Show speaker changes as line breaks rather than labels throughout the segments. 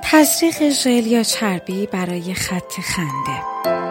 تزریق ژل یا چربی برای خط خنده.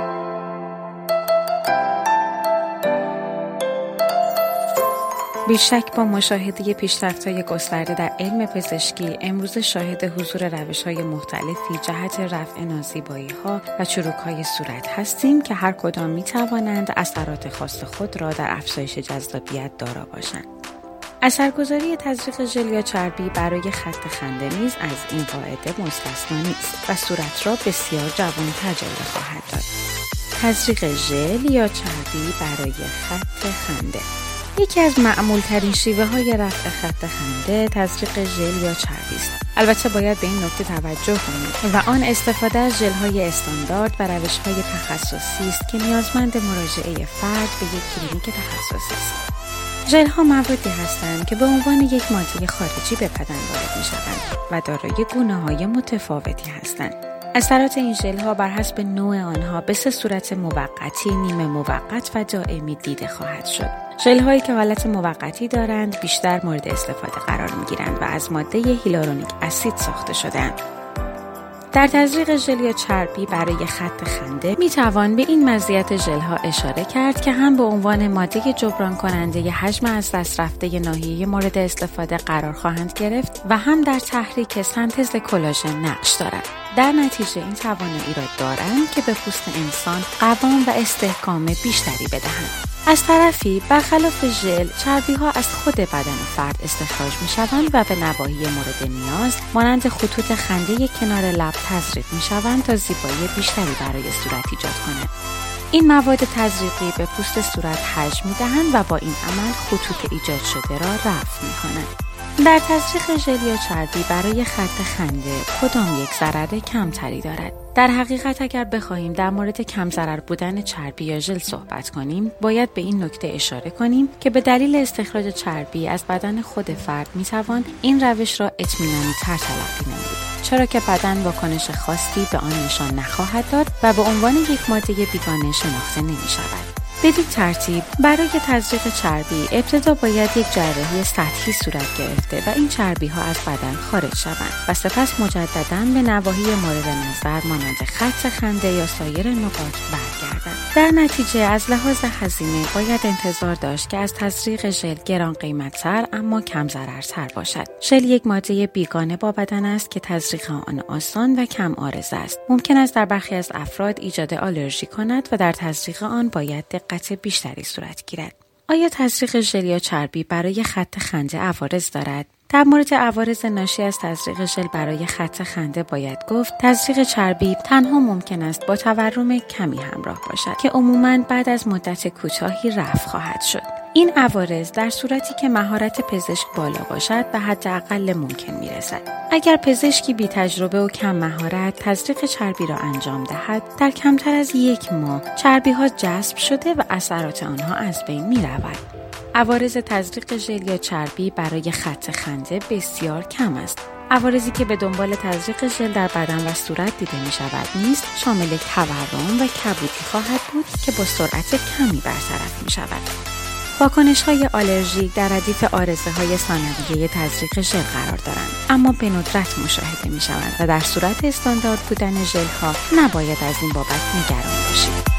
بیشک با مشاهده پیشرفت‌های گسترده در علم پزشکی امروز شاهد حضور روش‌های مختلفی جهت رفع نازیبایی‌ها و چروک‌های صورت هستیم که هر کدام می‌توانند اثرات خاص خود را در افزایش جذابیت دارا باشند. اثرگذاری تزریق ژل یا چربی برای خط خنده نیز از این قاعده مستثنا نیست و صورت را بسیار جوان‌تر جلوه خواهد داد. تزریق ژل یا چربی برای خط خنده. یکی از معمول‌ترین شیوه‌های رفع خط خنده تزریق ژل یا چربی است. البته باید به این نکته توجه کنید و آن استفاده از ژل‌های استاندارد و روش‌های تخصصی است که نیازمند مراجعه فرد به یک کلینیک تخصصی است. ژل‌ها موادی هستند که به عنوان یک ماده خارجی به بدن وارد می‌شوند و دارای گونه‌های متفاوتی هستند. اثرات این ژل‌ها بر حسب نوع آنها به سه صورت موقتی، نیمه موقت و دائمی دیده خواهد شد. ژل‌هایی که حالت موقتی دارند بیشتر مورد استفاده قرار می‌گیرند و از ماده هیالورونیک اسید ساخته شده‌اند. در تزریق ژل یا چربی برای خط خنده می‌توان به این مزیت ژل‌ها اشاره کرد که هم به عنوان ماده جبران کننده حجم از دست رفته ناحیه مورد استفاده قرار خواهند گرفت و هم در تحریک سنتز کلاژن نقش دارند. در نتیجه این توانایی را دارند که به پوست انسان قوام و استحکام بیشتری بدهند. از طرفی برخلاف ژل، چربی‌ها از خود بدن فرد استخراج می‌شوند و به نواحی مورد نیاز مانند خطوط خنده کنار لب تزریق می‌شوند تا زیبایی بیشتری برای صورت ایجاد کنند. این مواد تزریقی به پوست صورت حجم می‌دهند و با این عمل خطوط ایجاد شده را رفع می‌کنند. در تزریق ژل یا چربی برای خط خنده کدام یک ضرر کمتری دارد؟ در حقیقت اگر بخواهیم در مورد کم ضرر بودن چربی یا ژل صحبت کنیم، باید به این نکته اشاره کنیم که به دلیل استخراج چربی از بدن خود فرد میتوان این روش را اطمینانی تر تلقی نمود، چرا که بدن واکنش خاصی به آن نشان نخواهد داد و به عنوان یک ماده بیگانه شناخته نمی‌شود. بدین ترتیب برای تزریق چربی ابتدا باید یک جراحی سطحی صورت گرفته و این چربی ها از بدن خارج شوند و سپس مجدداً به نواحی مورد نظر مانند خط خنده یا سایر نقاط برگردند. در نتیجه از لحاظ هزینه باید انتظار داشت که از تزریق ژل گران قیمت‌تر اما کم ضررتر باشد. ژل یک ماده بیگانه با بدن است که تزریق آن آسان و کم عارضه است. ممکن است در برخی از افراد ایجاد آلرژی کند و در تزریق آن باید دقت بیشتری صورت گیرد. آیا تزریق ژل یا چربی برای خط خنده عوارض دارد؟ در مورد عوارض ناشی از تزریق ژل برای خط خنده باید گفت تزریق چربی تنها ممکن است با تورم کمی همراه باشد که عموماً بعد از مدت کوتاهی رفع خواهد شد. این عوارض در صورتی که مهارت پزشک بالا باشد به حداقل ممکن میرسد. اگر پزشکی بی تجربه و کم مهارت تزریق چربی را انجام دهد، در کمتر از 1 ماه چربی ها جذب شده و اثرات آنها از بین می رود. عوارض تزریق ژل یا چربی برای خط خنده بسیار کم است. عوارضی که به دنبال تزریق ژل در بدن و صورت دیده می شود نیست شامل تورم و کبودی خواهد بود که با سرعت کمی برطرف می شود. واکنش‌های آلرژیک در ردیف عارضه‌های ثانویه تزریق ژل قرار دارند، اما به ندرت مشاهده می‌شوند و در صورت استاندارد بودن ژل‌ها نباید از این بابت نگران باشید.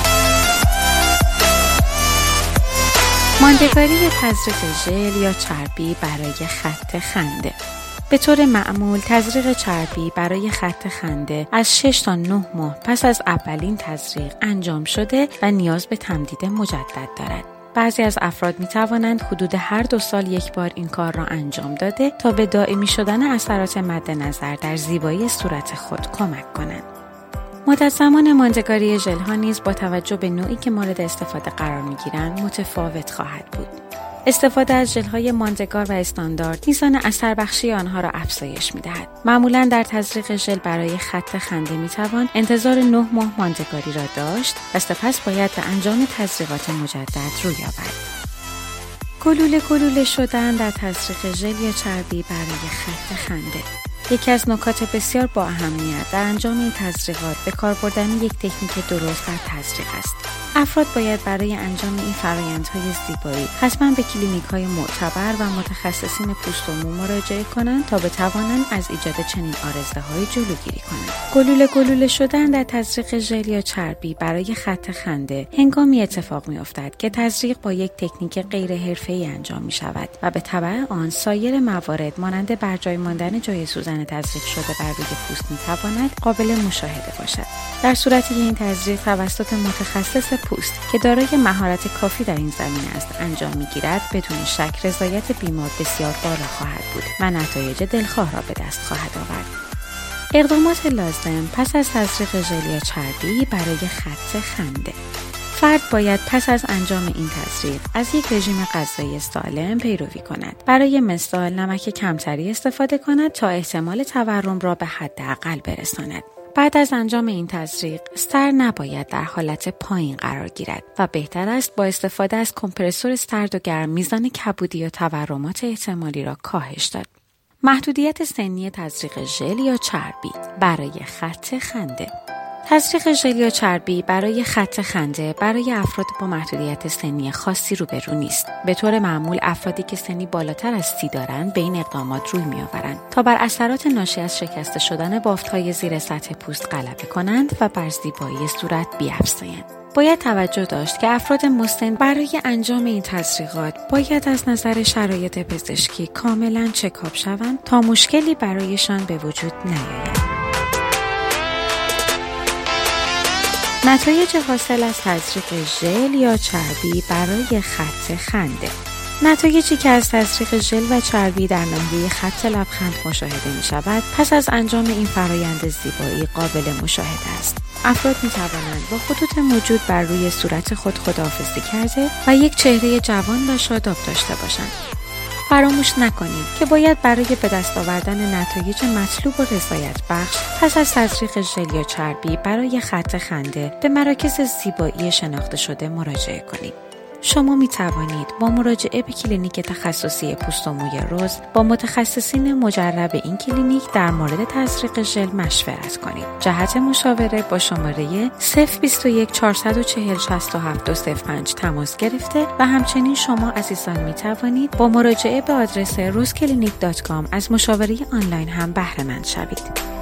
ماندگاری تزریق ژل یا چربی برای خط خنده. به طور معمول تزریق چربی برای خط خنده از 6 تا 9 ماه پس از اولین تزریق انجام شده و نیاز به تمدید مجدد دارد. بعضی از افراد می توانند حدود هر 2 سال یک بار این کار را انجام داده تا به دائمی شدن اثرات مد نظر در زیبایی صورت خود کمک کنند. مدت زمان ماندگاری ژل‌ها نیز با توجه به نوعی که مورد استفاده قرار می گیرند متفاوت خواهد بود. استفاده از ژل‌های ماندگار و استاندارد میزان اثر بخشی آنها را افزایش می‌دهد. معمولاً در تزریق ژل برای خط خنده می‌توان انتظار 9 ماه ماندگاری را داشت و سپس باید به انجام تزریقات مجدد روی آورد. گلوله شدن در تزریق ژل یا چربی برای خط خنده. یکی از نکات بسیار با اهمیت در انجام این تزریقات به کار بردن یک تکنیک درست در تزریق است. افراد باید برای انجام این فرآیندهای زیبایی حتما به کلینیک‌های معتبر و متخصصین پوست و مو مراجعه کنند تا بتوانند از ایجاد چنین عارضه‌های جلوگیری کنند. گلوله شدن در تزریق ژل یا چربی برای خط خنده هنگامی اتفاق می‌افتد که تزریق با یک تکنیک غیر حرفه‌ای انجام می‌شود و به تبع آن سایر موارد مانند برجای ماندن جای سوزن تزریق شده بر روی پوست می‌تواند قابل مشاهده باشد. در صورتی که این تزریق توسط متخصص پوست که دارای مهارت کافی در این زمینه است انجام می‌گیرد، بدون شک رضایت بیمار بسیار بالا خواهد بود و نتایج دلخواه را به دست خواهد آورد. اقدامات لازم پس از تزریق ژل یا چربی برای خط خنده. فرد باید پس از انجام این تزریق از یک رژیم غذایی سالم پیروی کند. برای مثال نمک کمتری استفاده کند تا احتمال تورم را به حداقل برساند. بعد از انجام این تزریق سر نباید در حالت پایین قرار گیرد و بهتر است با استفاده از کمپرسور سرد و گرم میزان کبودی یا تورمات احتمالی را کاهش داد. محدودیت سنی تزریق ژل یا چربی برای خط خنده. تزریق ژل یا چربی برای خط خنده برای افراد با محدودیت سنی خاصی روبرو نیست. به طور معمول افرادی که سنی بالاتر از 30 دارند به این اقدامات روی می‌آورند تا بر اثرات ناشی از شکسته شدن بافت‌های زیر سطح پوست غلبه کنند و بر زیبایی صورت بیفزایند. باید توجه داشت که افراد مسن برای انجام این تزریقات باید از نظر شرایط پزشکی کاملا چکاپ شوند تا مشکلی برایشان به وجود نیاید. نتایج حاصل از تزریق ژل یا چربی برای خط خنده. نتایجی که از تزریق ژل و چربی در ناحیه خط لبخند مشاهده می شود پس از انجام این فرایند زیبایی قابل مشاهده است. افراد می توانند با خطوط موجود بر روی صورت خود خداحافظی کرده و یک چهره جوان و شاداب داشته باشند. فراموش نکنید که باید برای به دست آوردن نتایج مطلوب و رضایت بخش پس از تزریق ژل یا چربی برای خط خنده به مراکز زیبایی شناخته شده مراجعه کنید. شما می توانید با مراجعه به کلینیک تخصصی پوست و موی رز با متخصصین مجرب این کلینیک در مورد تزریق ژل مشورت کنید. جهت مشاوره با شماره 021 440 67 تماس گرفته و همچنین شما عزیزان می توانید با مراجعه به آدرس rozclinic.com از مشاوره آنلاین هم بهره مند شوید.